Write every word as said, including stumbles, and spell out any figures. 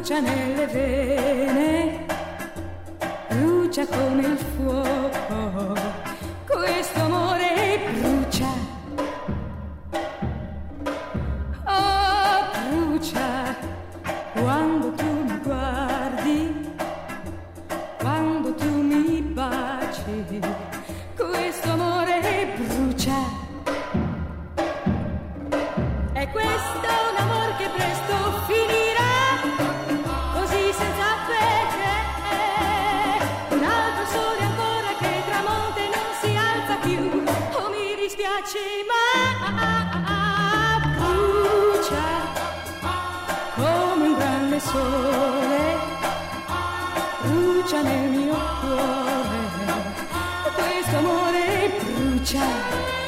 brucia nelle vene, brucia come il fuoco, questo amore brucia, oh brucia, quando tu mi guardi, quando tu mi baci, questo amore brucia. E questo è un amor che presto finirà, così senza perché. Un altro sole ancora che tramonta e non si alza più. Oh, mi dispiace, ma brucia come un grande sole, brucia nel mio cuore. Questo amore brucia.